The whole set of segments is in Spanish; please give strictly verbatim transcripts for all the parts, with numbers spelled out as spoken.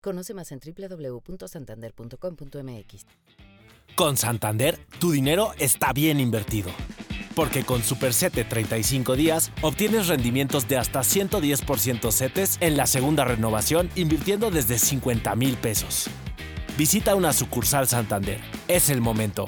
Conoce más en doble u doble u doble u punto santander punto com punto m x. Con Santander, tu dinero está bien invertido. Porque con Super CETE treinta y cinco días, obtienes rendimientos de hasta ciento diez por ciento CETES en la segunda renovación, invirtiendo desde cincuenta mil pesos. Visita una sucursal Santander. Es el momento.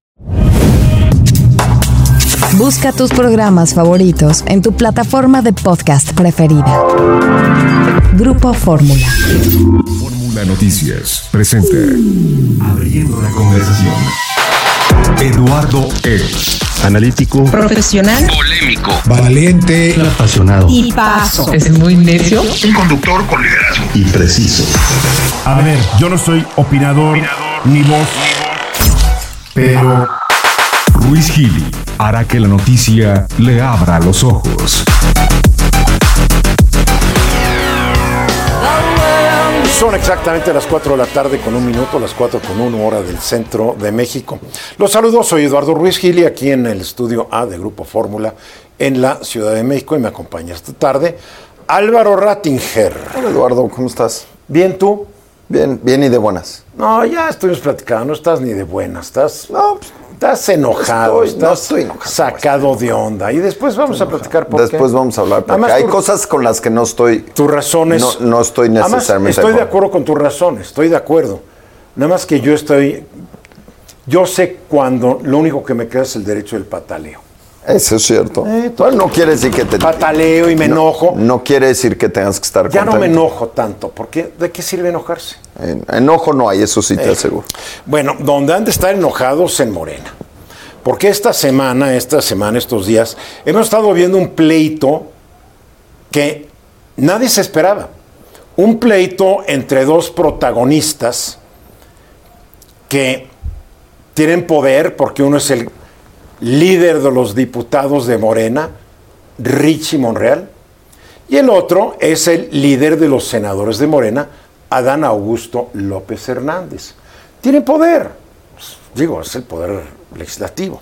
Busca tus programas favoritos en tu plataforma de podcast preferida. Grupo Fórmula. Fórmula Noticias presenta Abriendo la conversación. Eduardo X. Analítico, profesional, polémico, valiente, apasionado y paso. Es muy necio, un conductor con liderazgo y preciso. A ver, yo no soy opinador, opinador ni voz, pero Ruiz Gili hará que la noticia le abra los ojos. Son exactamente las cuatro de la tarde con un minuto, las cuatro con una hora del centro de México. Los saludo, soy Eduardo Ruiz Gili, aquí en el estudio A de Grupo Fórmula en la Ciudad de México, y me acompaña esta tarde Álvaro Rattinger. Hola Eduardo, ¿cómo estás? ¿Bien tú? Bien, bien y de buenas. No, ya estuvimos platicando, no estás ni de buenas, estás... No, pues, Estás enojado, estoy, estás no estoy enojado, sacado de onda. Y después vamos a platicar por qué. Después vamos a hablar, porque hay tu, cosas con las que no estoy... Tus razones... No, no estoy necesariamente... Además, estoy de acuerdo con tus razones, estoy de acuerdo. Nada más que yo estoy... Yo sé cuando lo único que me queda es el derecho del pataleo. Eso es cierto. Eh, bueno, no quiere decir que te... Pataleo y me no, enojo. No quiere decir que tengas que estar Ya contento. No me enojo tanto, porque ¿de qué sirve enojarse? En, enojo no hay, eso sí te eh, aseguro. Bueno, donde han de estar enojados en Morena. Porque esta semana, esta semana, estos días, hemos estado viendo un pleito que nadie se esperaba. Un pleito entre dos protagonistas que tienen poder, porque uno es el líder de los diputados de Morena, Richie Monreal, y el otro es el líder de los senadores de Morena, Adán Augusto López Hernández. Tienen poder, digo, es el poder legislativo.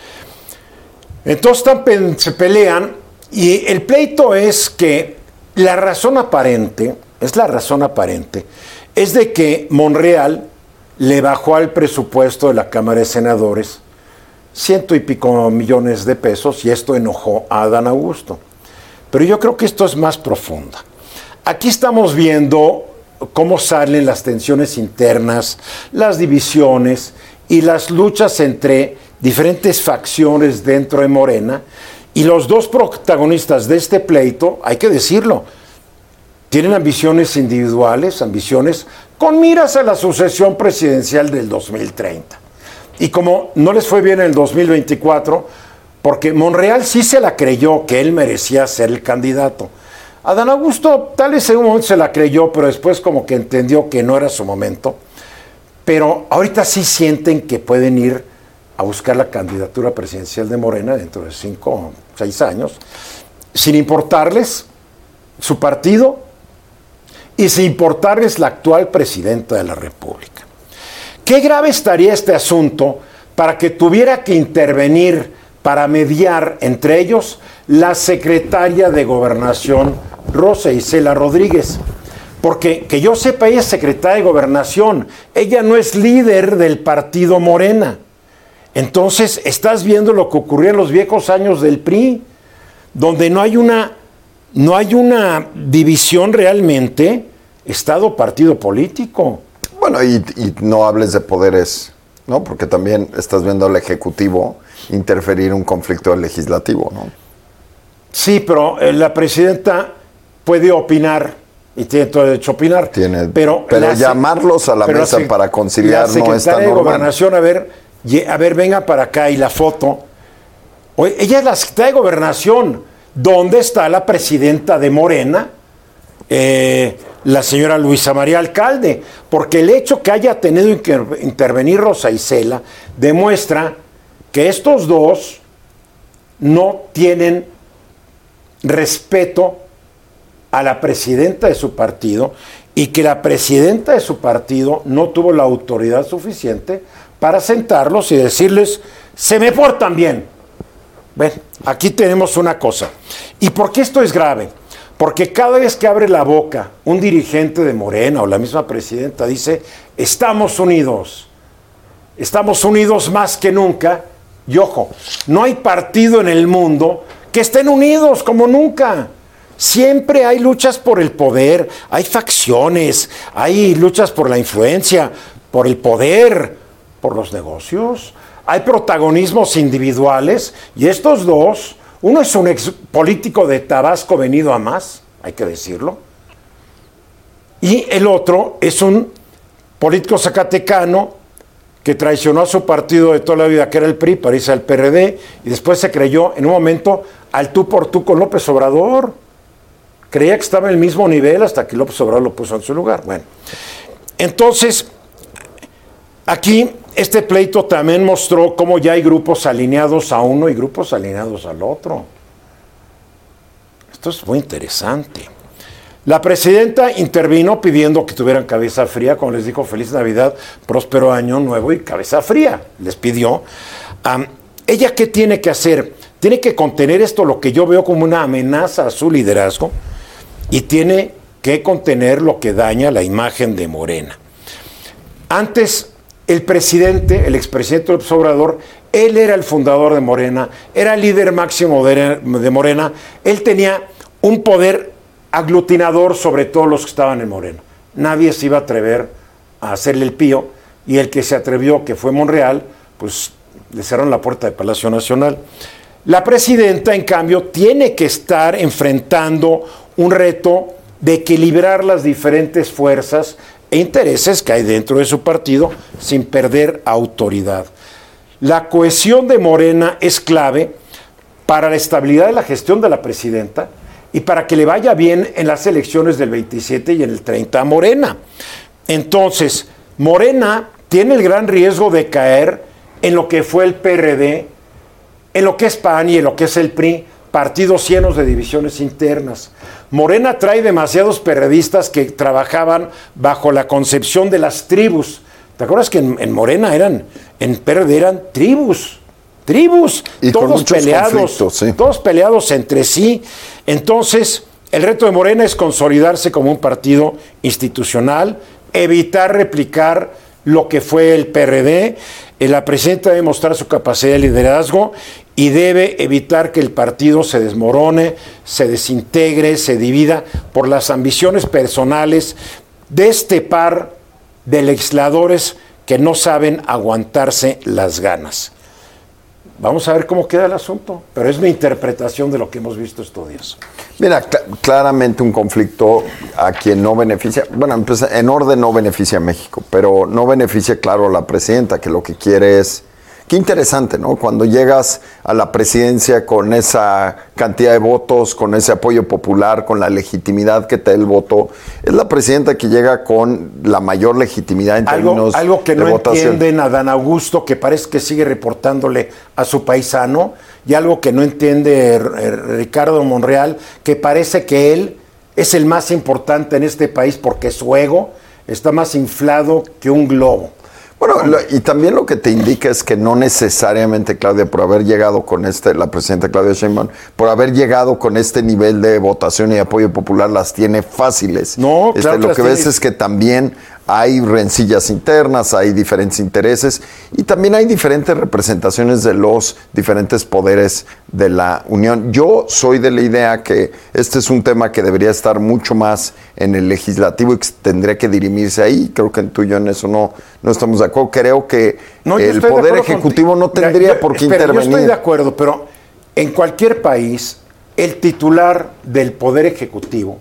Entonces están, se pelean, y el pleito es que la razón aparente, es la razón aparente, es de que Monreal le bajó al presupuesto de la Cámara de Senadores ciento y pico millones de pesos, y esto enojó a Adán Augusto. Pero yo creo que esto es más profundo. Aquí estamos viendo cómo salen las tensiones internas, las divisiones y las luchas entre diferentes facciones dentro de Morena, y los dos protagonistas de este pleito, hay que decirlo, tienen ambiciones individuales, ambiciones con miras a la sucesión presidencial del dos mil treinta. Y como no les fue bien en el dos mil veinticuatro, porque Monreal sí se la creyó que él merecía ser el candidato. Adán Augusto tal vez en un momento se la creyó, pero después como que entendió que no era su momento. Pero ahorita sí sienten que pueden ir a buscar la candidatura presidencial de Morena dentro de cinco o seis años, sin importarles su partido y sin importarles la actual presidenta de la República. Qué grave estaría este asunto para que tuviera que intervenir para mediar entre ellos la secretaria de Gobernación, Rosa Isela Rodríguez. Porque, que yo sepa, ella es secretaria de Gobernación, ella no es líder del partido Morena. Entonces, estás viendo lo que ocurrió en los viejos años del P R I, donde no hay una, no hay una división realmente, Estado-partido político. Bueno, y, y no hables de poderes, ¿no? Porque también estás viendo al Ejecutivo interferir en un conflicto legislativo, ¿no? Sí, pero eh, la presidenta puede opinar, y tiene todo el derecho a opinar. Tiene, pero pero la, llamarlos a la mesa la, para conciliar no es tan normal. La secretaria de Gobernación, a ver, a ver, venga para acá, y la foto. Oye, ella es la secretaria de Gobernación. ¿Dónde está la presidenta de Morena? Eh, la señora Luisa María Alcalde. Porque el hecho que haya tenido que intervenir Rosa Isela demuestra que estos dos no tienen respeto a la presidenta de su partido, y que la presidenta de su partido no tuvo la autoridad suficiente para sentarlos y decirles, se me portan bien. Ven, aquí tenemos una cosa. ¿Y por qué esto es grave? Porque cada vez que abre la boca un dirigente de Morena o la misma presidenta dice, estamos unidos, estamos unidos más que nunca. Y ojo, no hay partido en el mundo que estén unidos como nunca. Siempre hay luchas por el poder, hay facciones, hay luchas por la influencia, por el poder, por los negocios. Hay protagonismos individuales y estos dos, uno es un ex político de Tabasco venido a más, hay que decirlo, y el otro es un político zacatecano que traicionó a su partido de toda la vida, que era el P R I, para irse al P R D, y después se creyó en un momento al tú por tú con López Obrador. Creía que estaba en el mismo nivel hasta que López Obrador lo puso en su lugar. Bueno, entonces, aquí este pleito también mostró cómo ya hay grupos alineados a uno y grupos alineados al otro. Esto es muy interesante. La presidenta intervino pidiendo que tuvieran cabeza fría, como les dijo, feliz Navidad, próspero año nuevo y cabeza fría, les pidió. Um, ¿Ella qué tiene que hacer? Tiene que contener esto, lo que yo veo como una amenaza a su liderazgo, y tiene que contener lo que daña la imagen de Morena. Antes, el presidente, el expresidente López Obrador, él era el fundador de Morena, era el líder máximo de, de Morena, él tenía un poder aglutinador sobre todos los que estaban en Morena. Nadie se iba a atrever a hacerle el pío, y el que se atrevió, que fue Monreal, pues le cerraron la puerta de Palacio Nacional. La presidenta, en cambio, tiene que estar enfrentando un reto de equilibrar las diferentes fuerzas e intereses que hay dentro de su partido sin perder autoridad. La cohesión de Morena es clave para la estabilidad de la gestión de la presidenta y para que le vaya bien en las elecciones del veintisiete y en el treinta a Morena. Entonces, Morena tiene el gran riesgo de caer en lo que fue el P R D, en lo que es P A N y en lo que es el P R I, partidos llenos de divisiones internas. Morena trae demasiados perredistas que trabajaban bajo la concepción de las tribus. ¿Te acuerdas que en, en Morena eran, en P R D eran tribus? Tribus, y todos peleados, sí. todos peleados entre sí. Entonces, el reto de Morena es consolidarse como un partido institucional, evitar replicar lo que fue el P R D. La presidenta debe mostrar su capacidad de liderazgo y debe evitar que el partido se desmorone, se desintegre, se divida por las ambiciones personales de este par de legisladores que no saben aguantarse las ganas. Vamos a ver cómo queda el asunto, pero es mi interpretación de lo que hemos visto estos días. Mira, cl- claramente un conflicto a quien no beneficia, bueno, pues en orden no beneficia a México, pero no beneficia, claro, a la presidenta, que lo que quiere es... Qué interesante, ¿no? Cuando llegas a la presidencia con esa cantidad de votos, con ese apoyo popular, con la legitimidad que te da el voto, es la presidenta que llega con la mayor legitimidad en algo, términos algo que de no votación. entienden a Dan Augusto, que parece que sigue reportándole a su paisano, y algo que no entiende Ricardo Monreal, que parece que él es el más importante en este país porque su ego está más inflado que un globo. Bueno, lo, y también lo que te indica es que no necesariamente, Claudia, por haber llegado con este, la presidenta Claudia Sheinbaum, por haber llegado con este nivel de votación y apoyo popular, las tiene fáciles. No, este, claro lo que que las ves tiene. es que también hay rencillas internas, hay diferentes intereses y también hay diferentes representaciones de los diferentes poderes de la Unión. Yo soy de la idea que este es un tema que debería estar mucho más en el legislativo y que tendría que dirimirse ahí. Creo que tú y yo en eso no, no estamos de acuerdo. Creo que No, yo el estoy de Poder acuerdo Ejecutivo contigo. no tendría Mira, yo- por qué espera, intervenir. Yo estoy de acuerdo, pero en cualquier país, el titular del Poder Ejecutivo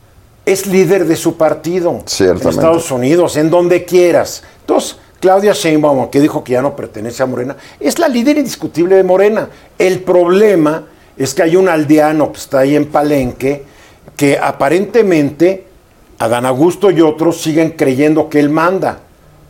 es líder de su partido. Ciertamente. En Estados Unidos, en donde quieras. Entonces, Claudia Sheinbaum, que dijo que ya no pertenece a Morena, es la líder indiscutible de Morena. El problema es que hay un aldeano que está ahí en Palenque que aparentemente Adán Augusto y otros siguen creyendo que él manda.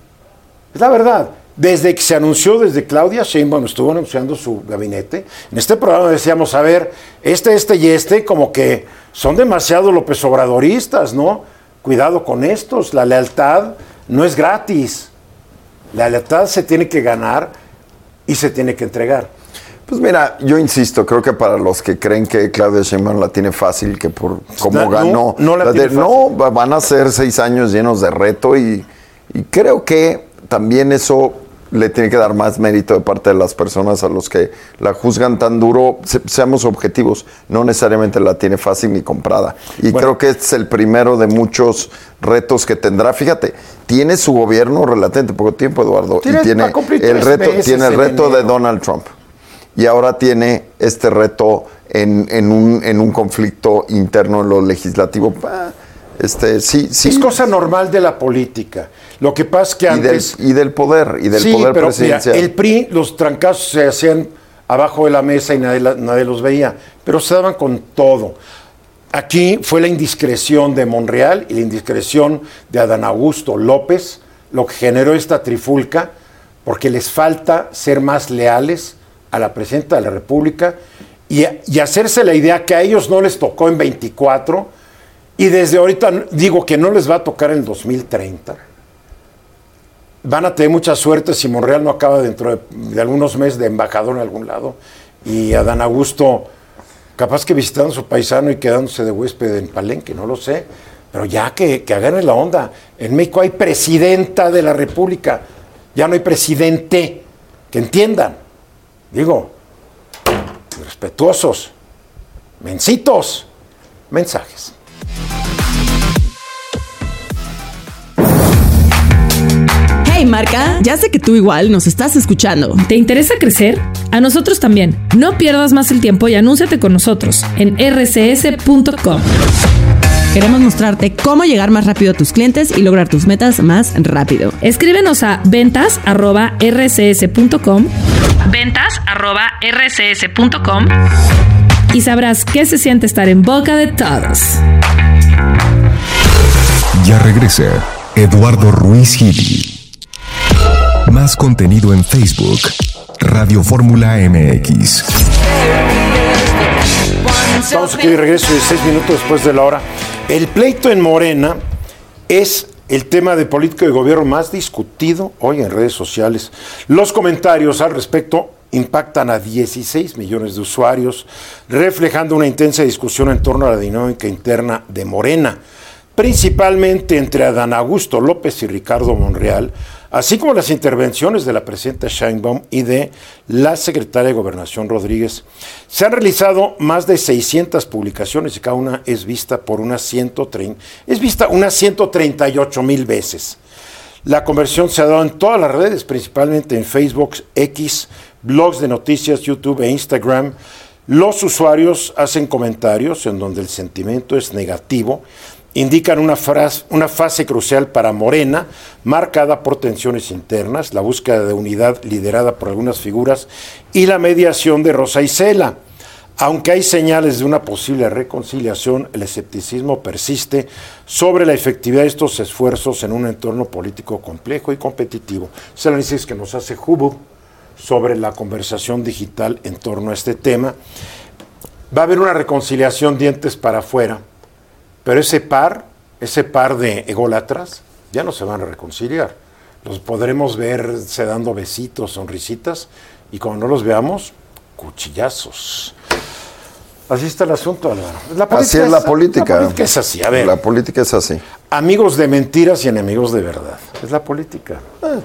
Es la verdad. Desde que se anunció, desde Claudia Sheinbaum estuvo anunciando su gabinete, en este programa decíamos, a ver, este, este y este, como que son demasiado López Obradoristas, ¿no? Cuidado con estos, la lealtad no es gratis. La lealtad se tiene que ganar y se tiene que entregar. Pues mira, yo insisto, creo que para los que creen que Claudia Sheinbaum la tiene fácil, que por cómo No, ganó, no la la tiene de- fácil. no, va- van a ser seis años llenos de reto y, y creo que también eso le tiene que dar más mérito de parte de las personas a los que la juzgan tan duro. Se- seamos objetivos, no necesariamente la tiene fácil ni comprada. Y Bueno. creo que este es el primero de muchos retos que tendrá. Fíjate, tiene su gobierno relativamente poco tiempo, Eduardo, Tiene- y tiene va a cumplir el tres reto, meses tiene el en reto de enero. Donald Trump. Y ahora tiene este reto en, en, un, en un conflicto interno en lo legislativo. Ah, Este, sí, sí. Es cosa normal de la política. Lo que pasa es que y, del, antes... y del poder, y del sí, poder pero mira, presidencial. el P R I, los trancazos se hacían abajo de la mesa y nadie, la- nadie los veía, pero se daban con todo. Aquí fue la indiscreción de Monreal y la indiscreción de Adán Augusto López lo que generó esta trifulca, porque les falta ser más leales a la presidenta de la República y, y hacerse la idea que a ellos no les tocó en veinticuatro y desde ahorita digo que no les va a tocar en dos mil treinta. Van a tener mucha suerte si Monreal no acaba dentro de, de algunos meses de embajador en algún lado y Adán Augusto capaz que visitando a su paisano y quedándose de huésped en Palenque, no lo sé, pero ya que, que agarren la onda. En México hay presidenta de la República, ya no hay presidente, que entiendan. Digo, respetuosos, mencitos, mensajes. Hey marca, ya sé que tú igual nos estás escuchando. ¿Te interesa crecer? A nosotros también. No pierdas más el tiempo y anúnciate con nosotros en r c s punto com. Queremos mostrarte cómo llegar más rápido a tus clientes y lograr tus metas más rápido. Escríbenos a ventas arroba r c s punto com, ventas arroba r c s punto com y sabrás qué se siente estar en boca de todos. Ya regresa Eduardo Ruiz Gili. Más contenido en Facebook, Radio Fórmula M X. Estamos aquí de regreso de seis minutos después de la hora. El pleito en Morena es el tema de política y gobierno más discutido hoy en redes sociales. Los comentarios al respecto impactan a dieciséis millones de usuarios, reflejando una intensa discusión en torno a la dinámica interna de Morena, principalmente entre Adán Augusto López y Ricardo Monreal, así como las intervenciones de la presidenta Sheinbaum y de la secretaria de Gobernación Rodríguez. Se han realizado más de seiscientas publicaciones y cada una es vista por unas ciento treinta, es vista unas ciento treinta y ocho mil veces. La conversión se ha dado en todas las redes, principalmente en Facebook, X, blogs de noticias, YouTube e Instagram. Los usuarios hacen comentarios en donde el sentimiento es negativo, indican una, frase, una fase crucial para Morena, marcada por tensiones internas, la búsqueda de unidad liderada por algunas figuras y la mediación de Rosa Isela. Aunque hay señales de una posible reconciliación, el escepticismo persiste sobre la efectividad de estos esfuerzos en un entorno político complejo y competitivo. Es el análisis que nos hace Hubo sobre la conversación digital en torno a este tema. Va a haber una reconciliación dientes para afuera, pero ese par, ese par de ególatras, ya no se van a reconciliar. Los podremos verse dando besitos, sonrisitas, y cuando no los veamos, cuchillazos. Así está el asunto, Álvaro. La así es la política. La política es así, a ver. La política es así. Amigos de mentiras y enemigos de verdad. Es la política.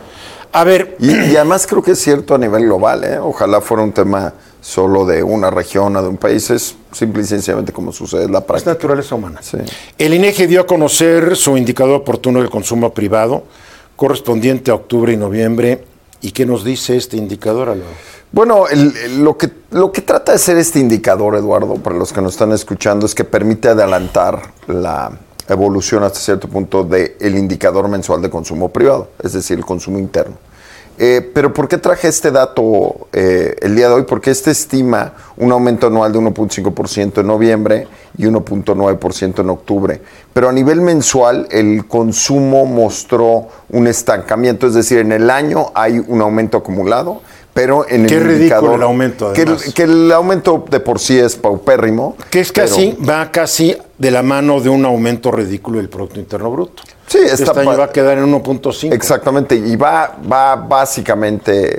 A ver. Y, y además creo que es cierto a nivel global, ¿eh? Ojalá fuera un tema solo de una región o de un país. Es simple y sencillamente como sucede en la práctica. Es naturaleza humana. Sí. El INEGI dio a conocer su indicador oportuno del consumo privado, correspondiente a octubre y noviembre. ¿Y qué nos dice este indicador, Álvaro? Bueno, el, el, lo, que, lo que trata de ser este indicador, Eduardo, para los que nos están escuchando, es que permite adelantar la evolución hasta cierto punto del indicador mensual de consumo privado, es decir, el consumo interno. Eh, pero ¿por qué traje este dato eh, el día de hoy? Porque este estima un aumento anual de uno punto cinco por ciento en noviembre y uno punto nueve por ciento en octubre. Pero a nivel mensual el consumo mostró un estancamiento, es decir, en el año hay un aumento acumulado, pero en Qué el ridículo indicador... el aumento, además. Que, que el aumento de por sí es paupérrimo. Que es casi, pero, va casi de la mano de un aumento ridículo del Producto Interno Bruto. Sí, este año va a quedar en uno punto cinco. Exactamente, y va, va básicamente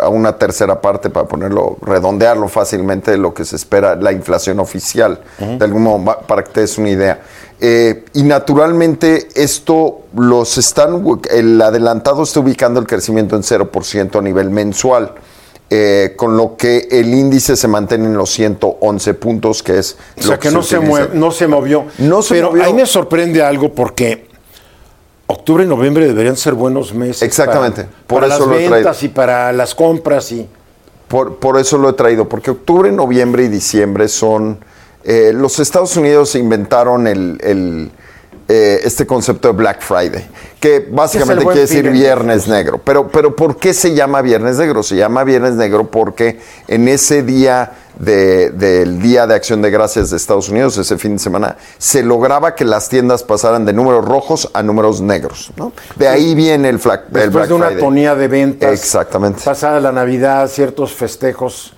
a una tercera parte, para ponerlo, redondearlo fácilmente de lo que se espera, la inflación oficial, uh-huh. de algún modo, para que te des una idea. Eh, y naturalmente esto los están, el adelantado está ubicando el crecimiento en cero por ciento a nivel mensual. Eh, con lo que el índice se mantiene en los ciento once puntos, que es o sea, lo que, que no, se mueve, no se movió. No se Pero movió. Ahí me sorprende algo porque octubre y noviembre deberían ser buenos meses. Exactamente. Para, por para eso las lo he ventas traído. y para las compras. y por, por eso lo he traído, porque octubre, noviembre y diciembre son... Eh, los Estados Unidos inventaron el... el Eh, este concepto de Black Friday, que básicamente quiere decir Viernes Negro. Pero, pero ¿por qué se llama Viernes Negro? Se llama Viernes Negro porque en ese día de, del Día de Acción de Gracias de Estados Unidos, ese fin de semana, se lograba que las tiendas pasaran de números rojos a números negros, ¿no? De ahí viene el, flag, el Black Friday. Después de una tonía de ventas. Exactamente. Pasada la Navidad, ciertos festejos,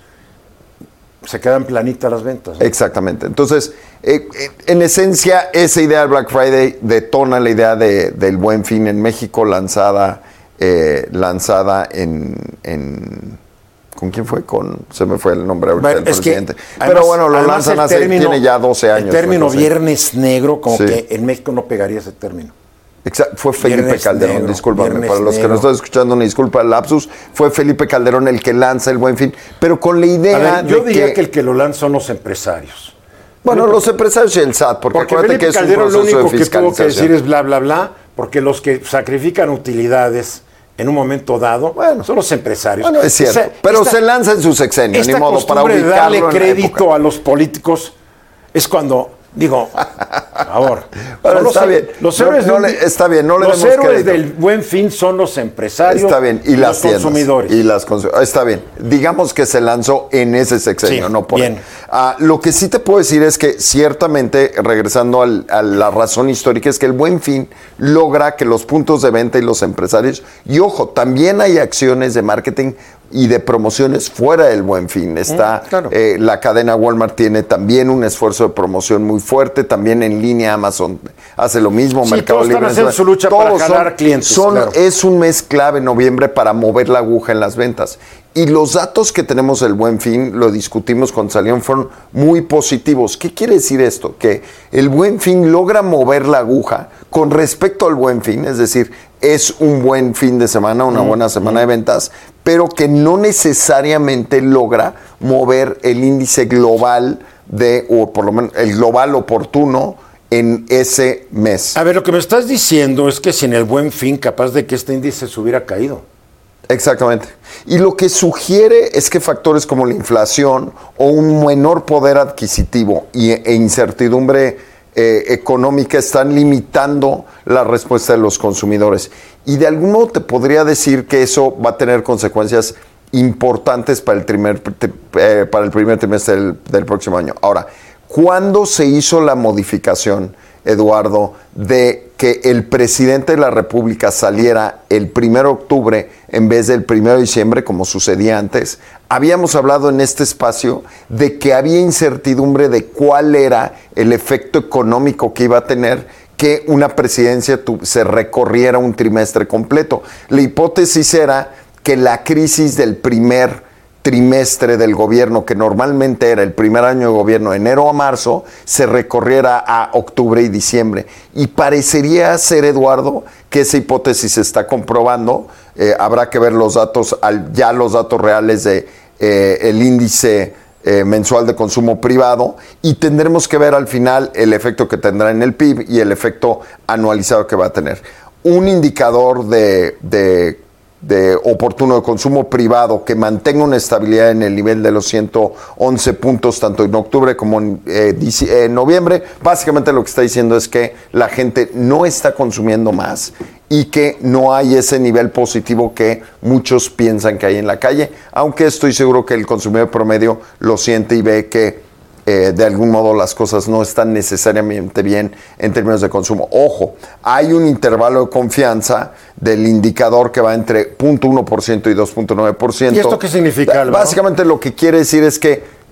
se quedan planitas las ventas, ¿no? Exactamente. Entonces, eh, en esencia, esa idea del Black Friday detona la idea de, del Buen Fin en México, lanzada, eh, lanzada en, en... ¿Con quién fue? Con Se me fue el nombre ahorita bueno, del es presidente. Que, Pero además, bueno, lo lanzan hace... Término, tiene ya doce años. El término Viernes Negro, como sí. que en México no pegaría ese término. Exacto, fue Felipe Viernes Calderón, negro, discúlpame, Viernes para los negro. que nos están escuchando, una disculpa, el lapsus, fue Felipe Calderón el que lanza el Buen Fin, pero con la idea A ver, yo de diría que, que el que lo lanza son los empresarios. Bueno, Felipe, los empresarios y el S A T, porque, porque acuérdate Felipe que es Calderón un lo proceso único de que tuvo que fiscalización. decir es bla, bla, bla, porque los que sacrifican utilidades en un momento dado bueno, son los empresarios. Bueno, es cierto, o sea, pero esta, se lanza en su sexenio, ni modo para ubicarlo de darle crédito a los políticos es cuando... Digo, por favor. Bueno, está bien. Los héroes, no, no del, le, está bien, no le los héroes crédito. del Buen Fin son los empresarios está bien. y, y las los tiendas, consumidores. Y las consum- está bien. Digamos que se lanzó en ese sexenio, sí, no por bien. Ah, lo que sí te puedo decir es que ciertamente, regresando al, a la razón histórica, es que el Buen Fin logra que los puntos de venta y los empresarios, y ojo, también hay acciones de marketing y de promociones fuera del Buen Fin. Está mm, claro. eh, la cadena Walmart tiene también un esfuerzo de promoción muy fuerte, también en línea Amazon hace lo mismo, sí, Mercado todos Libre. Están haciendo su lucha para jalar son, clientes. Son, claro. Es un mes clave en noviembre para mover la aguja en las ventas. Y los datos que tenemos del Buen Fin, lo discutimos cuando salieron, fueron muy positivos. ¿Qué quiere decir esto? Que el Buen Fin logra mover la aguja con respecto al Buen Fin, es decir, es un buen fin de semana, una buena semana de ventas, pero que no necesariamente logra mover el índice global de, o por lo menos el global oportuno en ese mes. A ver, lo que me estás diciendo es que sin el Buen Fin, capaz de que este índice se hubiera caído. Exactamente. Y lo que sugiere es que factores como la inflación o un menor poder adquisitivo y, e incertidumbre Eh, económica están limitando la respuesta de los consumidores. Y de algún modo te podría decir que eso va a tener consecuencias importantes para el primer, eh, para el primer trimestre del, del próximo año. Ahora, ¿cuándo se hizo la modificación, Eduardo, de que el presidente de la República saliera el primero de octubre en vez del primero de diciembre, como sucedía antes? Habíamos hablado en este espacio de que había incertidumbre de cuál era el efecto económico que iba a tener que una presidencia tu, se recorriera un trimestre completo. La hipótesis era que la crisis del primer trimestre del gobierno, que normalmente era el primer año de gobierno, enero a marzo, se recorriera a octubre y diciembre. Y parecería ser, Eduardo, que esa hipótesis se está comprobando. Eh, habrá que ver los datos, al, ya los datos reales de eh, el índice eh, mensual de consumo privado, y tendremos que ver al final el efecto que tendrá en el P I B y el efecto anualizado que va a tener. Un indicador de, de de oportuno de consumo privado que mantenga una estabilidad en el nivel de los ciento once puntos tanto en octubre como en, eh, en noviembre, básicamente lo que está diciendo es que la gente no está consumiendo más y que no hay ese nivel positivo que muchos piensan que hay en la calle, aunque estoy seguro que el consumidor promedio lo siente y ve que Eh, de algún modo las cosas no están necesariamente bien en términos de consumo. Ojo, hay un intervalo de confianza del indicador que va entre cero punto uno por ciento y dos punto nueve por ciento. ¿Y esto qué significa, Álvaro? Básicamente lo que quiere decir es que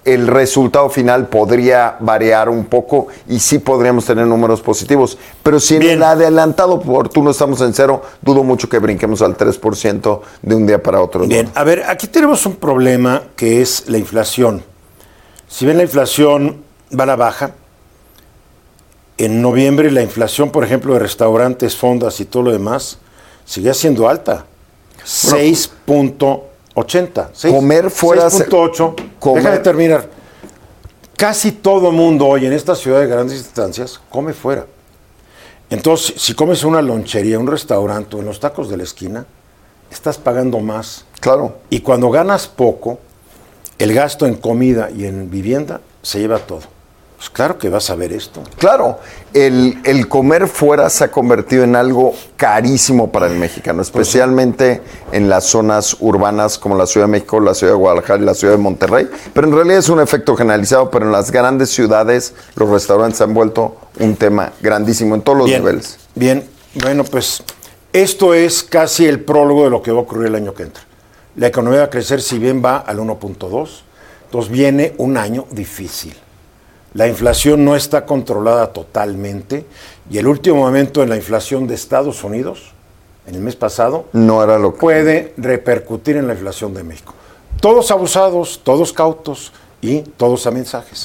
el resultado final podría variar un poco y sí podríamos tener números positivos. Pero si en el adelantado oportuno estamos en cero, dudo mucho que brinquemos al tres por ciento de un día para otro. Bien, a ver, aquí tenemos un problema que es la inflación. Si ven, la inflación va a la baja. En noviembre la inflación, por ejemplo, de restaurantes, fondas y todo lo demás, sigue siendo alta. seis punto ochenta. Comer fuera... seis punto ocho. Comer... Déjame terminar. Casi todo mundo hoy en esta ciudad de grandes distancias come fuera. Entonces, si comes en una lonchería, un restaurante o en los tacos de la esquina, estás pagando más. Claro. Y cuando ganas poco, el gasto en comida y en vivienda se lleva todo. Pues claro que vas a ver esto. Claro, el, el comer fuera se ha convertido en algo carísimo para el mexicano, especialmente en las zonas urbanas como la Ciudad de México, la Ciudad de Guadalajara y la Ciudad de Monterrey. Pero en realidad es un efecto generalizado, pero en las grandes ciudades los restaurantes se han vuelto un tema grandísimo en todos los bien, niveles. Bien, bueno, pues esto es casi el prólogo de lo que va a ocurrir el año que entra. La economía va a crecer, si bien va al uno punto dos, entonces viene un año difícil. La inflación no está controlada totalmente y el último momento en la inflación de Estados Unidos, en el mes pasado, no era lo que... puede repercutir en la inflación de México. Todos abusados, todos cautos y todos a mensajes.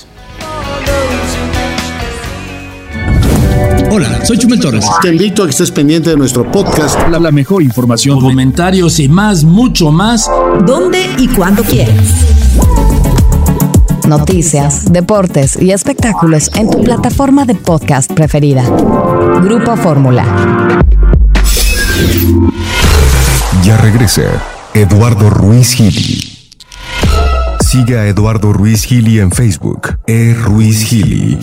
Hola, soy Chumel Torres. Te invito a que estés pendiente de nuestro podcast. La, la mejor información, comentarios y más, mucho más. ¿Dónde y cuándo quieras? Noticias, deportes y espectáculos en tu plataforma de podcast preferida. Grupo Fórmula. Ya regresa Eduardo Ruiz Gili. Sigue a Eduardo Ruiz Gili en Facebook. E. Ruiz Gili.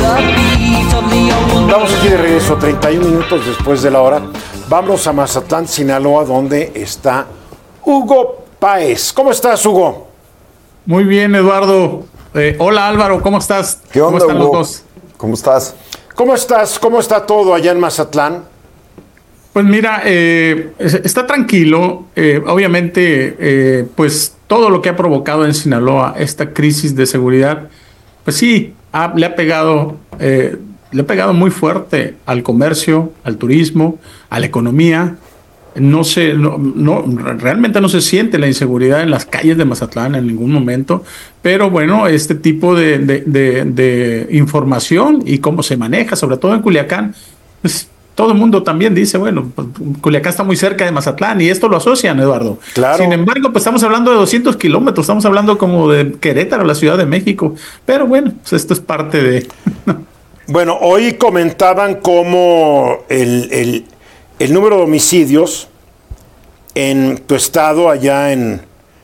Estamos aquí de regreso, treinta y un minutos después de la hora. Vamos a Mazatlán, Sinaloa, donde está Hugo Páez. ¿Cómo estás, Hugo? Muy bien, Eduardo. Eh, hola, Álvaro, ¿cómo estás? ¿Qué onda, ¿Cómo están Hugo? los dos? ¿Cómo estás? ¿Cómo estás? ¿Cómo está todo allá en Mazatlán? Pues mira, eh, está tranquilo. Eh, obviamente, eh, pues todo lo que ha provocado en Sinaloa esta crisis de seguridad, pues sí, ha, le ha pegado, eh, le ha pegado muy fuerte al comercio, al turismo, a la economía. No se, no, no, realmente no se siente la inseguridad en las calles de Mazatlán en ningún momento, pero bueno, este tipo de, de, de, de información y cómo se maneja, sobre todo en Culiacán, pues todo el mundo también dice, bueno, pues, Culiacán está muy cerca de Mazatlán y esto lo asocian, Eduardo. Claro. Sin embargo, pues estamos hablando de doscientos kilómetros, estamos hablando como de Querétaro, la Ciudad de México, pero bueno, pues esto es parte de... Bueno, hoy comentaban cómo el... el El número de homicidios en tu estado, allá en,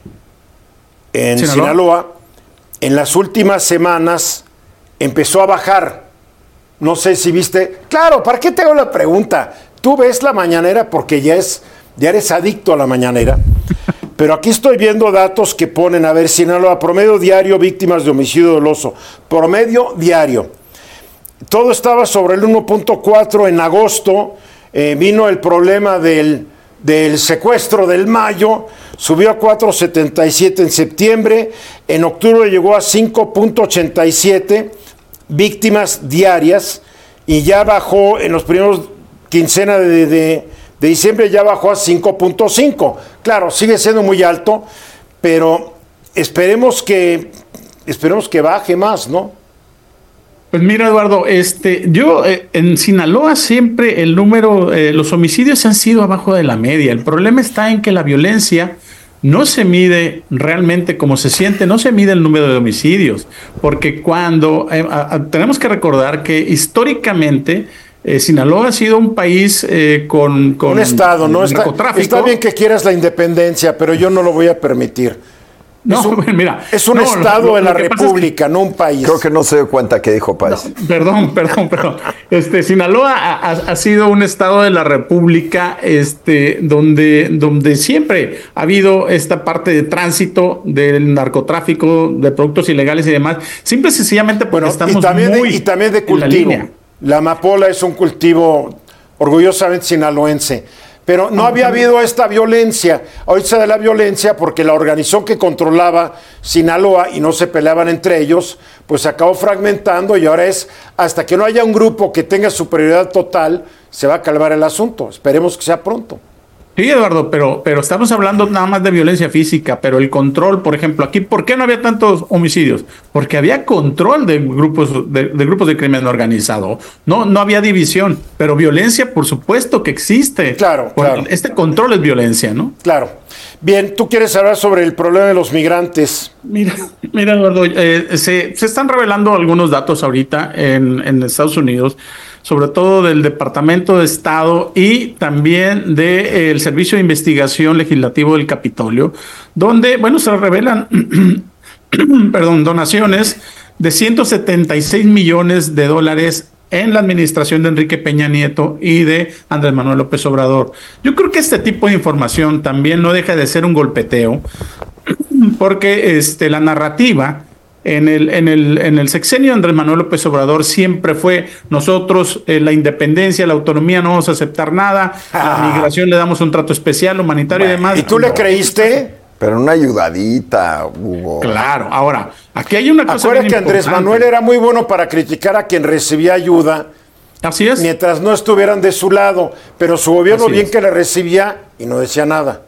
en Sinaloa. Sinaloa, en las últimas semanas empezó a bajar. No sé si viste. Claro, ¿para qué te hago la pregunta? Tú ves la mañanera porque ya, es, ya eres adicto a la mañanera. Pero aquí estoy viendo datos que ponen, a ver, Sinaloa, promedio diario, víctimas de homicidio doloso. Promedio diario. Todo estaba sobre el uno punto cuatro en agosto. Eh, vino el problema del, del secuestro del Mayo, subió a cuatro punto setenta y siete en septiembre, en octubre llegó a cinco punto ochenta y siete víctimas diarias y ya bajó en los primeros quincena de, de, de diciembre, ya bajó a cinco punto cinco. Claro, sigue siendo muy alto, pero esperemos que, esperemos que baje más, ¿no? Pues mira, Eduardo, este, yo eh, en Sinaloa siempre el número, eh, los homicidios han sido abajo de la media. El problema está en que la violencia no se mide realmente como se siente, no se mide el número de homicidios, porque cuando eh, a, a, tenemos que recordar que históricamente eh, Sinaloa ha sido un país eh, con, con un estado, ¿no? narcotráfico. Está, está bien que quieras la independencia, pero yo no lo voy a permitir. No, es un, mira, es un no, estado lo, de la lo República, es que, no un país. Creo que no se dio cuenta que dijo Páez. No, perdón, perdón, perdón. Este, Sinaloa ha, ha sido un estado de la República, este, donde, donde siempre ha habido esta parte de tránsito del narcotráfico, de productos ilegales y demás. Simple y sencillamente porque bueno, estamos y también muy de, y también de cultivo. La, la amapola es un cultivo orgullosamente sinaloense. Pero no había habido esta violencia. Hoy se da la violencia porque la organización que controlaba Sinaloa y no se peleaban entre ellos, pues se acabó fragmentando y ahora es hasta que no haya un grupo que tenga superioridad total, se va a calmar el asunto. Esperemos que sea pronto. Sí, Eduardo, pero, pero estamos hablando nada más de violencia física, pero el control, por ejemplo, aquí, ¿por qué no había tantos homicidios? Porque había control de grupos de, de grupos de crimen organizado. No, no había división, pero violencia, por supuesto que existe. Claro, Porque claro. este control es violencia, ¿no? Claro. Bien, tú quieres hablar sobre el problema de los migrantes. Mira, mira, Eduardo, eh, se, se están revelando algunos datos ahorita en, en Estados Unidos, sobre todo del Departamento de Estado y también del Servicio de Investigación Legislativo del Capitolio, donde, bueno, se revelan, perdón, donaciones de ciento setenta y seis millones de dólares en la administración de Enrique Peña Nieto y de Andrés Manuel López Obrador. Yo creo que este tipo de información también no deja de ser un golpeteo, porque este, la narrativa en el, en el, en el sexenio de Andrés Manuel López Obrador siempre fue nosotros, eh, la independencia, la autonomía, no vamos a aceptar nada, ah. la migración le damos un trato especial, humanitario bueno, y demás. ¿Y tú no. le creíste? Pero una ayudadita, Hugo. Claro, ahora, aquí hay una cosa Acuérdate que Andrés Manuel era muy bueno para criticar a quien recibía ayuda. Así es. Mientras no estuvieran de su lado, pero su gobierno Así bien es. que le recibía y no decía nada.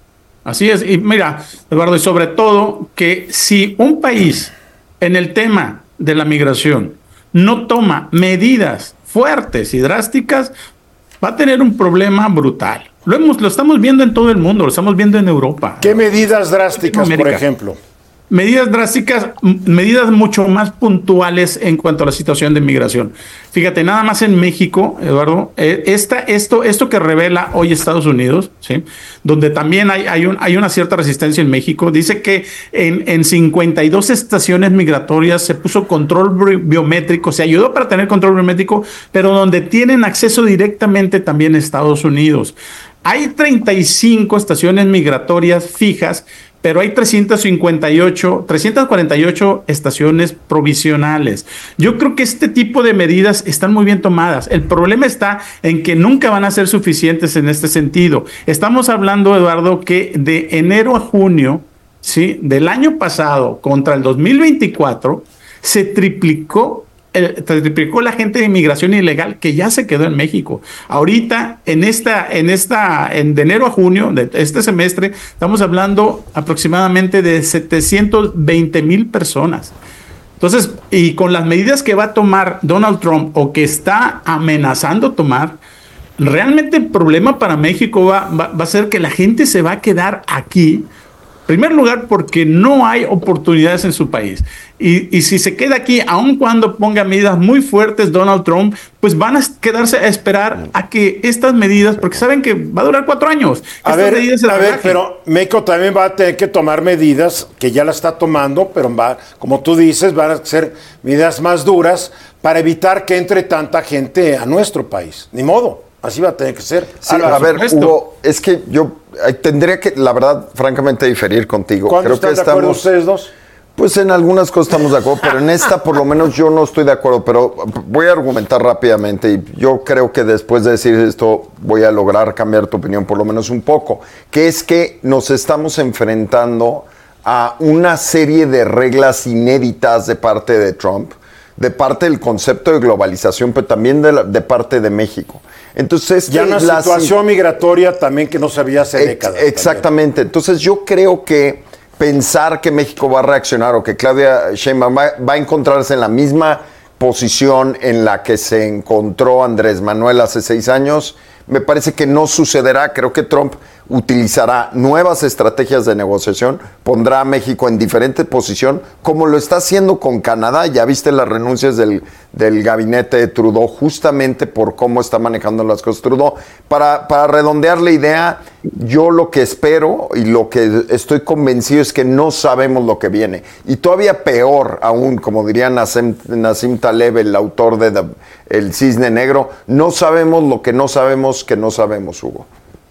Así es, y mira, Eduardo, y sobre todo que si un país en el tema de la migración no toma medidas fuertes y drásticas, va a tener un problema brutal. Lo hemos, lo estamos viendo en todo el mundo, lo estamos viendo en Europa. ¿Qué medidas drásticas, por ejemplo? Medidas drásticas, medidas mucho más puntuales en cuanto a la situación de migración. Fíjate, nada más en México, Eduardo, eh, esta, esto, esto que revela hoy Estados Unidos, ¿sí? Donde también hay, hay, un, hay una cierta resistencia en México, dice que en, en cincuenta y dos estaciones migratorias se puso control biométrico, se ayudó para tener control biométrico, pero donde tienen acceso directamente también Estados Unidos. Hay treinta y cinco estaciones migratorias fijas, pero hay trescientas cincuenta y ocho, trescientas cuarenta y ocho estaciones provisionales. Yo creo que este tipo de medidas están muy bien tomadas. El problema está en que nunca van a ser suficientes en este sentido. Estamos hablando, Eduardo, que de enero a junio, ¿sí?, del año pasado contra el dos mil veinticuatro, se triplicó El, triplicó la gente de inmigración ilegal que ya se quedó en México. Ahorita, en esta, en esta, en de enero a junio de este semestre, estamos hablando aproximadamente de setecientos veinte mil personas. Entonces, y con las medidas que va a tomar Donald Trump o que está amenazando tomar, realmente el problema para México va, va, va a ser que la gente se va a quedar aquí. En primer lugar, porque no hay oportunidades en su país. Y, y si se queda aquí, aun cuando ponga medidas muy fuertes Donald Trump, pues van a quedarse a esperar a que estas medidas, porque saben que va a durar cuatro años. A ver, a ver, pero México también va a tener que tomar medidas, que ya la está tomando, pero va, como tú dices, van a ser medidas más duras para evitar que entre tanta gente a nuestro país. Ni modo. Así va a tener que ser. Sí, a ver, Hugo, es que yo eh, tendría que, la verdad, francamente, diferir contigo. ¿Cuándo Creo están que de estamos, acuerdo ustedes dos? Pues en algunas cosas estamos de acuerdo, pero en esta por lo menos yo no estoy de acuerdo, pero voy a argumentar rápidamente y yo creo que después de decir esto voy a lograr cambiar tu opinión por lo menos un poco, que es que nos estamos enfrentando a una serie de reglas inéditas de parte de Trump, de parte del concepto de globalización, pero también de, la, de parte de México. Entonces, ya una la situación migratoria también que no se había hace ex, décadas. Exactamente. También. Entonces, yo creo que pensar que México va a reaccionar o que Claudia Sheinbaum va, va a encontrarse en la misma posición en la que se encontró Andrés Manuel hace seis años, me parece que no sucederá. Creo que Trump utilizará nuevas estrategias de negociación, pondrá a México en diferente posición, como lo está haciendo con Canadá. Ya viste las renuncias del, del gabinete de Trudeau, justamente por cómo está manejando las cosas Trudeau. Para, para redondear la idea, yo lo que espero y lo que estoy convencido es que no sabemos lo que viene. Y todavía peor aún, como diría Nassim, Nassim Taleb, el autor de The, El Cisne Negro, no sabemos lo que no sabemos que no sabemos, Hugo.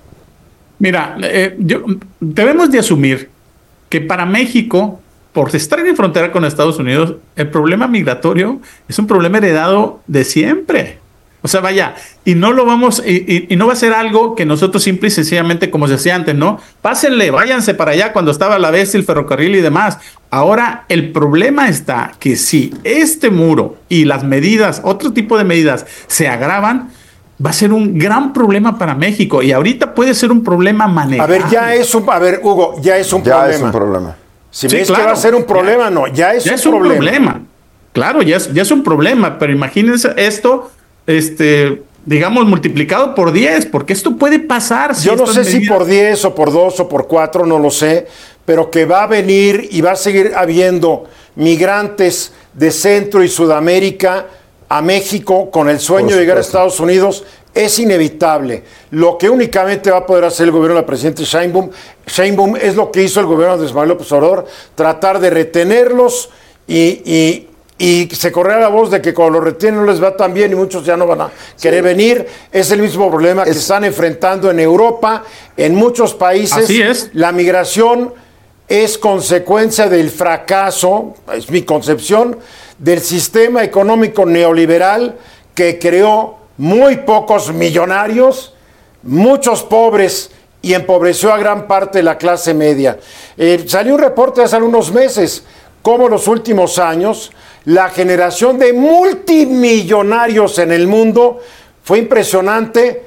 Mira, eh, yo, debemos de asumir que para México, por estar en frontera con Estados Unidos, el problema migratorio es un problema heredado de siempre. O sea, vaya, y no lo vamos, y, y, y no va a ser algo que nosotros simple y sencillamente, como se decía antes, ¿no? Pásenle, váyanse para allá cuando estaba la bestia, el ferrocarril y demás. Ahora, el problema está que si este muro y las medidas, otro tipo de medidas, se agravan, va a ser un gran problema para México. Y ahorita puede ser un problema manejable. A ver, ya es un, a ver, Hugo, ya es un ya problema. es un problema. Si sí, ves claro, que va a ser un problema, ya, no, ya es ya un es un problema. problema. Claro, ya es, ya es un problema, pero imagínense esto, este, digamos, multiplicado por diez, porque esto puede pasar. Si Yo no sé medidas... si por diez o por dos o por cuatro, no lo sé, pero que va a venir y va a seguir habiendo migrantes de Centro y Sudamérica a México con el sueño de llegar a Estados Unidos, es inevitable. Lo que únicamente va a poder hacer el gobierno de la presidenta Sheinbaum, Sheinbaum es lo que hizo el gobierno de Manuel López Obrador, tratar de retenerlos y... y Y se corre la voz de que cuando los retienen no les va tan bien y muchos ya no van a querer sí. venir. Es el mismo problema es, que están enfrentando en Europa, en muchos países. Así es. La migración es consecuencia del fracaso, es mi concepción, del sistema económico neoliberal que creó muy pocos millonarios, muchos pobres y empobreció a gran parte de la clase media. Eh, salió un reporte hace algunos meses cómo en los últimos años la generación de multimillonarios en el mundo fue impresionante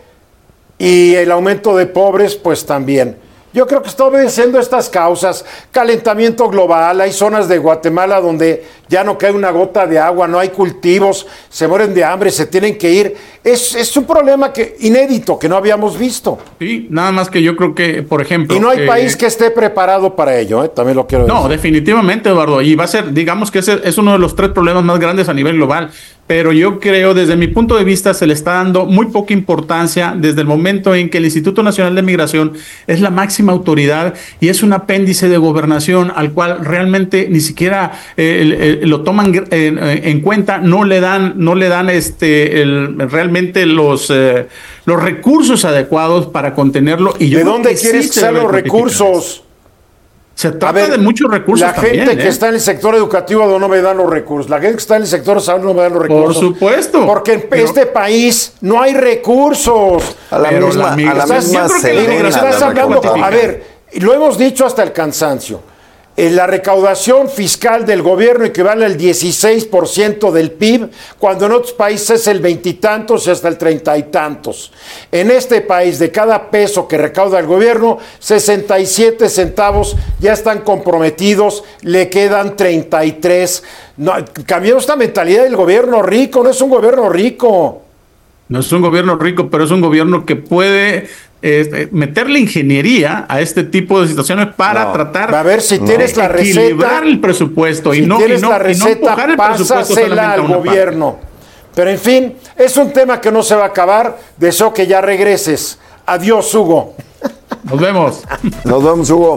y el aumento de pobres pues también. Yo creo que está obedeciendo estas causas, calentamiento global, hay zonas de Guatemala donde ya no cae una gota de agua, no hay cultivos, se mueren de hambre, se tienen que ir. Es, es un problema que, inédito que no habíamos visto. Sí, nada más que yo creo que, por ejemplo... Y no hay eh, país que esté preparado para ello, ¿eh? También lo quiero decir. No, definitivamente, Eduardo, y va a ser, digamos que ese es uno de los tres problemas más grandes a nivel global, pero yo creo, desde mi punto de vista, se le está dando muy poca importancia desde el momento en que el Instituto Nacional de Migración es la máxima autoridad y es un apéndice de gobernación al cual realmente ni siquiera eh, el, el, lo toman en, en cuenta, no le dan, no le dan este el, realmente los, eh, los recursos adecuados para contenerlo. Y yo ¿De dónde quieres que sean los recursos? Se trata a ver, de muchos recursos. La gente también, que ¿eh? está en el sector educativo no me dan los recursos. La gente que está en el sector de salud no me dan los recursos. Por supuesto. Porque en pero, este país no hay recursos. A la pero misma, la, a la estás, misma Selena, estás hablando, a ver, lo hemos dicho hasta el cansancio. En la recaudación fiscal del gobierno equivale al dieciséis por ciento del P I B, cuando en otros países es el veintitantos y hasta el treinta y tantos. En este país, de cada peso que recauda el gobierno, sesenta y siete centavos ya están comprometidos, le quedan treinta y tres. No, cambiamos esta mentalidad del gobierno rico, no es un gobierno rico. No es un gobierno rico, pero es un gobierno que puede eh, meterle ingeniería a este tipo de situaciones para no. tratar a ver si no. tienes la receta, equilibrar el presupuesto si y no, tienes y no, la receta, y no pásasela al gobierno. Parte. Pero en fin, es un tema que no se va a acabar. Deseo que ya regreses. Adiós, Hugo. Nos vemos. Nos vemos, Hugo.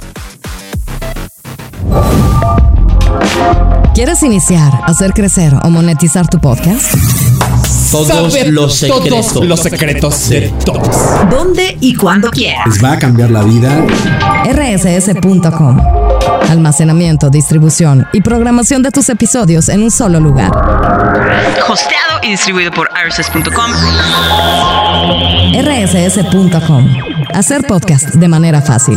¿Quieres iniciar, hacer crecer o monetizar tu podcast? Todos Saber los secretos. Todos los secretos de todos. ¿Dónde y cuándo quieras? Les va a cambiar la vida. R S S punto com. Almacenamiento, distribución y programación de tus episodios en un solo lugar. Hosteado y distribuido por R S S punto com. R S S punto com. Hacer podcast de manera fácil.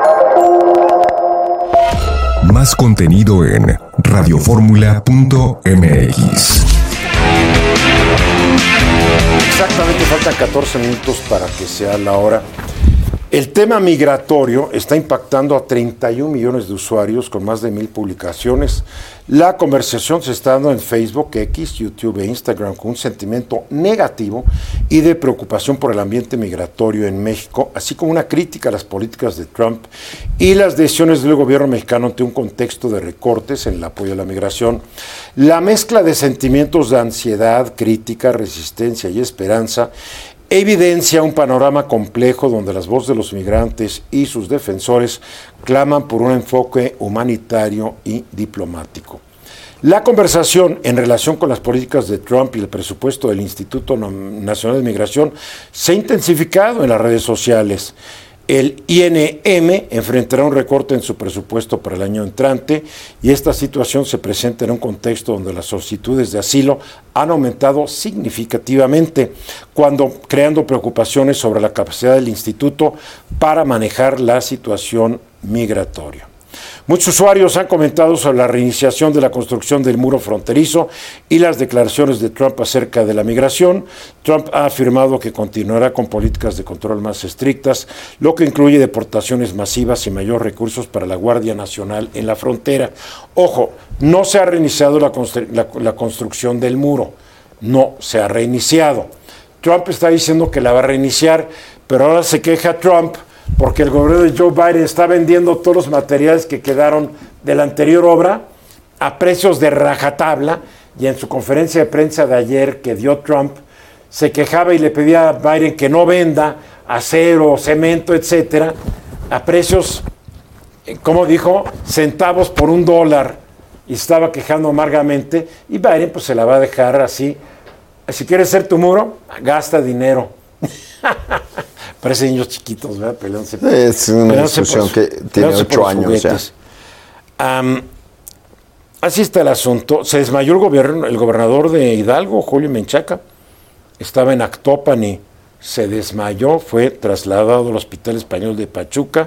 Más contenido en radioformula punto m x. Exactamente, faltan catorce minutos para que sea la hora. El tema migratorio está impactando a treinta y un millones de usuarios con más de mil publicaciones. La conversación se está dando en Facebook, X, YouTube e Instagram con un sentimiento negativo y de preocupación por el ambiente migratorio en México, así como una crítica a las políticas de Trump y las decisiones del gobierno mexicano ante un contexto de recortes en el apoyo a la migración. La mezcla de sentimientos de ansiedad, crítica, resistencia y esperanza evidencia un panorama complejo donde las voces de los migrantes y sus defensores claman por un enfoque humanitario y diplomático. La conversación en relación con las políticas de Trump y el presupuesto del Instituto Nacional de Migración se ha intensificado en las redes sociales. El I N M enfrentará un recorte en su presupuesto para el año entrante y esta situación se presenta en un contexto donde las solicitudes de asilo han aumentado significativamente, cuando creando preocupaciones sobre la capacidad del instituto para manejar la situación migratoria. Muchos usuarios han comentado sobre la reiniciación de la construcción del muro fronterizo y las declaraciones de Trump acerca de la migración. Trump ha afirmado que continuará con políticas de control más estrictas, lo que incluye deportaciones masivas y mayores recursos para la Guardia Nacional en la frontera. Ojo, no se ha reiniciado la, constru- la, la construcción del muro, no se ha reiniciado. Trump está diciendo que la va a reiniciar, pero ahora se queja Trump porque el gobierno de Joe Biden está vendiendo todos los materiales que quedaron de la anterior obra a precios de rajatabla, y en su conferencia de prensa de ayer que dio Trump, se quejaba y le pedía a Biden que no venda acero, cemento, etcétera, a precios, como dijo, centavos por un dólar, y estaba quejando amargamente, y Biden pues se la va a dejar así. Si quieres hacer tu muro, gasta dinero. Parecen niños chiquitos, ¿verdad? Peleándose, es una discusión que tiene ocho años ya. Um, así está el asunto. Se desmayó el, gobierno, el gobernador de Hidalgo, Julio Menchaca. Estaba en Actopan y se desmayó. Fue trasladado al Hospital Español de Pachuca.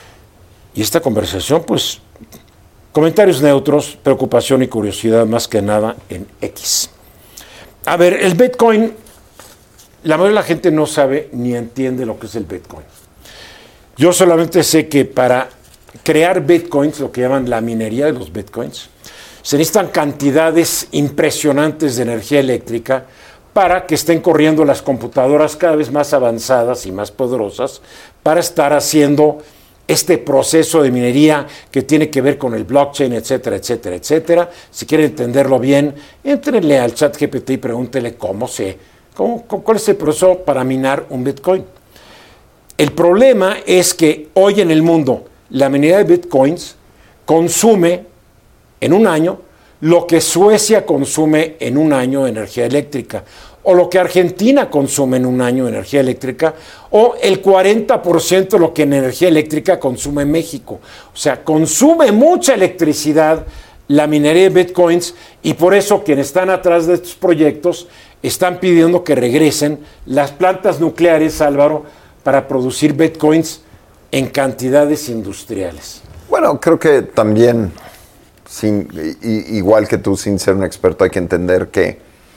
Y esta conversación, pues, comentarios neutros, preocupación y curiosidad más que nada en X. A ver, el Bitcoin... La mayoría de la gente no sabe ni entiende lo que es el Bitcoin. Yo solamente sé que para crear Bitcoins, lo que llaman la minería de los Bitcoins, se necesitan cantidades impresionantes de energía eléctrica para que estén corriendo las computadoras cada vez más avanzadas y más poderosas para estar haciendo este proceso de minería que tiene que ver con el blockchain, etcétera, etcétera, etcétera. Si quieren entenderlo bien, éntrenle al ChatGPT y pregúntele cómo se... ¿Cómo, ¿Cuál es el proceso para minar un Bitcoin? El problema es que hoy en el mundo la minería de Bitcoins consume en un año lo que Suecia consume en un año de energía eléctrica, o lo que Argentina consume en un año de energía eléctrica, o el cuarenta por ciento de lo que en energía eléctrica consume México. O sea, consume mucha electricidad la minería de Bitcoins, y por eso quienes están atrás de estos proyectos están pidiendo que regresen las plantas nucleares, Álvaro, para producir Bitcoins en cantidades industriales. Bueno, creo que también, sin, i, igual que tú, sin ser un experto, hay que entender que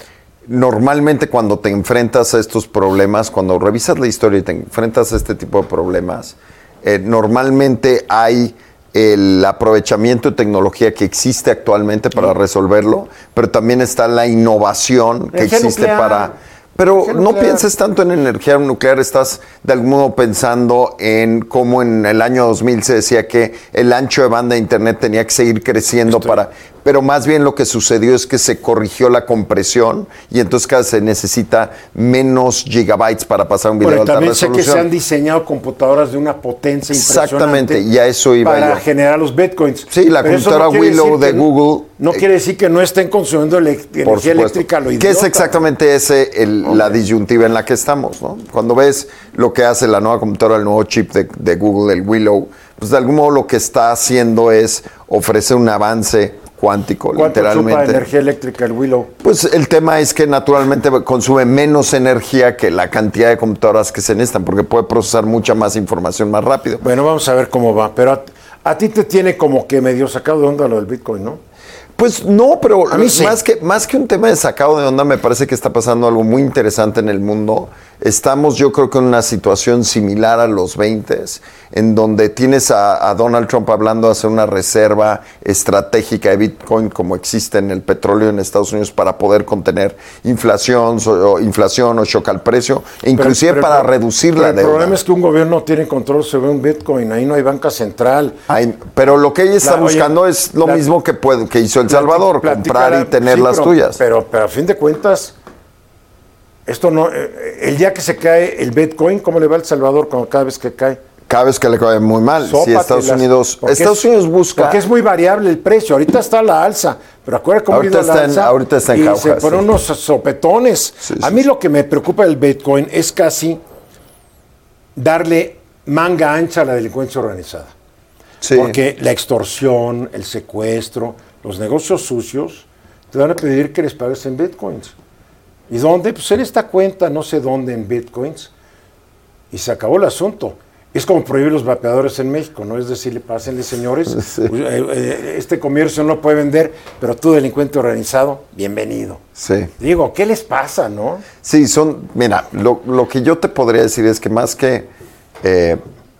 normalmente cuando te enfrentas a estos problemas, cuando revisas la historia y te enfrentas a este tipo de problemas, eh, normalmente hay el aprovechamiento de tecnología que existe actualmente para resolverlo, pero también está la innovación que energía existe nuclear. para... Pero Energía no nuclear. pienses tanto en energía nuclear, estás de algún modo pensando en cómo en el año dos mil se decía que el ancho de banda de internet tenía que seguir creciendo Estoy. para... Pero más bien lo que sucedió es que se corrigió la compresión y entonces cada vez se necesita menos gigabytes para pasar un video Bueno, de alta también sé resolución. que se han diseñado computadoras de una potencia impresionante. Exactamente, y a eso iba para yo. generar los Bitcoins. Sí, la Pero eso computadora no quiere Willow decir de que- Google, No eh, quiere decir que no estén consumiendo ele- Por energía supuesto. eléctrica lo Que idiota. es exactamente ese el- la disyuntiva en la que estamos, ¿no? Cuando ves lo que hace la nueva computadora, el nuevo chip de, de Google, el Willow, pues de algún modo lo que está haciendo es ofrecer un avance cuántico, ¿Cuánto chupa literalmente. energía eléctrica el Willow? Pues el tema es que naturalmente consume menos energía que la cantidad de computadoras que se necesitan, porque puede procesar mucha más información más rápido. Bueno, vamos a ver cómo va. Pero a, a ti te tiene como que medio sacado de onda lo del Bitcoin, ¿no? Pues no, pero A mí sí. más, que, más que un tema de sacado de onda, me parece que está pasando algo muy interesante en el mundo. Estamos, yo creo que en una situación similar a los veintes, en donde tienes a, a Donald Trump hablando de hacer una reserva estratégica de Bitcoin como existe en el petróleo en Estados Unidos para poder contener inflación, so- o, inflación o shock al precio, e inclusive Pero- pero- para pero- reducir pero la el deuda. problema es que un gobierno no tiene control sobre un Bitcoin. Ahí no hay banca central. Ay, pero lo que ella está La- oye, buscando es lo la- mismo que, puede, que hizo El Salvador, Plati- comprar y platicar- tener sí, las pero- tuyas. Pero, pero a fin de cuentas, esto no, eh, el día que se cae el Bitcoin, ¿cómo le va a El Salvador cuando cada vez que cae? Cada vez que le cae muy mal. Si Sópatelas, Estados Unidos, porque Estados es- Unidos busca. Porque es muy variable el precio. Ahorita está a la alza, pero acuérdate cómo ha Ahorita ido a la está en- alza. ahorita está en y jauja, se ponen sí. unos sopetones. Sí, A sí, mí lo que me preocupa del Bitcoin es casi darle manga ancha a la delincuencia organizada. Sí. Porque la extorsión, el secuestro, los negocios sucios, te van a pedir que les pagues en bitcoins. ¿Y dónde? Pues en esta cuenta, no sé dónde, en bitcoins. Y se acabó el asunto. Es como prohibir los vapeadores en México, ¿no? Es decirle, pásenle, señores, sí. este comercio no puede vender, pero tú, delincuente organizado, bienvenido. Sí. Digo, ¿qué les pasa, no? Sí, son, mira, lo, lo que yo te podría decir es que más que, eh,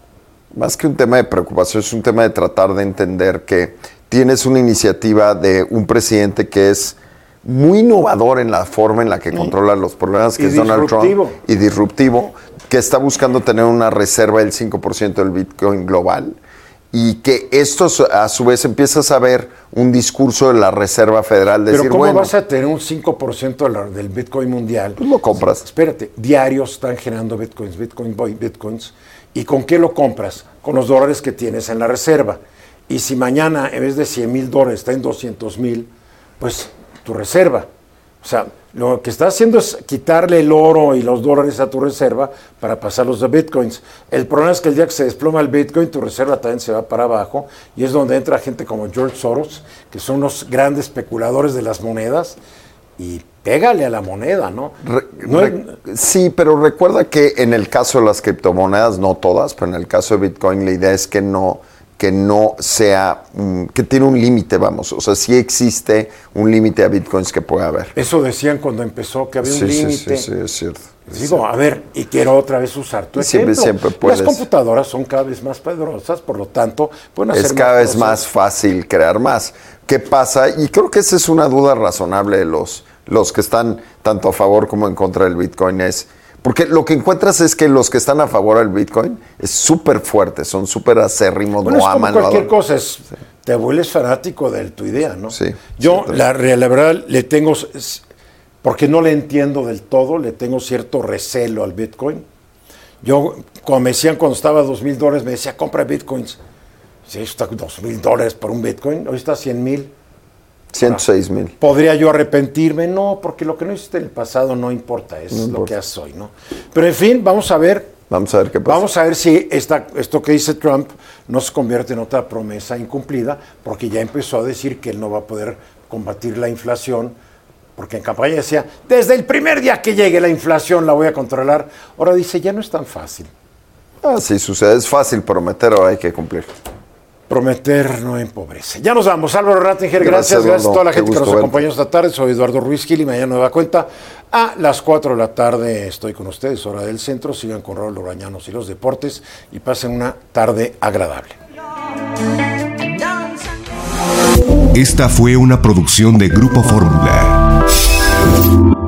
más que un tema de preocupación, es un tema de tratar de entender que tienes una iniciativa de un presidente que es muy innovador en la forma en la que controla los problemas, que y es Donald disruptivo. Trump, y disruptivo, que está buscando tener una reserva del cinco por ciento del Bitcoin global, y que esto a su vez empiezas a ver un discurso de la Reserva Federal de Pero decir, ¿cómo bueno, vas a tener un cinco por ciento del Bitcoin mundial? Pues lo compras. Espérate, diarios están generando Bitcoins, Bitcoin, Bitcoins, ¿y con qué lo compras? Con los dólares que tienes en la reserva. Y si mañana en vez de cien mil dólares está en doscientos mil, pues tu reserva. O sea, lo que está haciendo es quitarle el oro y los dólares a tu reserva para pasarlos a bitcoins. El problema es que el día que se desploma el bitcoin, tu reserva también se va para abajo, y es donde entra gente como George Soros, que son unos grandes especuladores de las monedas, y pégale a la moneda, ¿no? Re, no re, es... Sí, pero recuerda que en el caso de las criptomonedas, no todas, pero en el caso de Bitcoin la idea es que no... que no sea, um, que tiene un límite, vamos, o sea, sí existe un límite a bitcoins que puede haber. Eso decían cuando empezó, que había sí, un límite. Sí, sí, sí, es cierto. Es Digo, cierto. A ver, y quiero otra vez usar tu siempre, ejemplo. Siempre puedes. Las computadoras son cada vez más poderosas, por lo tanto, pueden hacer es cada más vez cosas. más fácil crear más. ¿Qué pasa? Y creo que esa es una duda razonable de los, los que están tanto a favor como en contra del bitcoin, es... Porque lo que encuentras es que los que están a favor del Bitcoin es súper fuerte, son súper acérrimos, bueno, no es como aman. cualquier lo cosa, es, sí. Te vuelves fanático de tu idea, ¿no? Sí. Yo, sí, la, la verdad, le tengo, porque no le entiendo del todo, le tengo cierto recelo al Bitcoin. Yo, como me decían cuando estaba a dos mil dólares, me decía, compra Bitcoins. Sí, está dos mil dólares por un Bitcoin, hoy está a cien mil. ciento seis mil. ¿Podría yo arrepentirme? No, porque lo que no hiciste en el pasado no importa, es no lo importa. que haces hoy, ¿no? Pero en fin, vamos a ver. Vamos a ver qué pasa. Vamos a ver si esta, esto que dice Trump no se convierte en otra promesa incumplida, porque ya empezó a decir que él no va a poder combatir la inflación, porque en campaña decía, desde el primer día que llegue la inflación la voy a controlar. Ahora dice, ya no es tan fácil. Ah, sí, sucede, es fácil prometer, ahora hay que cumplir. Prometer no empobrece. Ya nos vamos. Álvaro Ratzinger, gracias. Gracias, gracias a toda la gente que nos verte. acompañó esta tarde. Soy Eduardo Ruiz Gil y mañana Nueva Cuenta. A las cuatro de la tarde estoy con ustedes, hora del centro. Sigan con Raúl Orañanos y los deportes y pasen una tarde agradable. Esta fue una producción de Grupo Fórmula.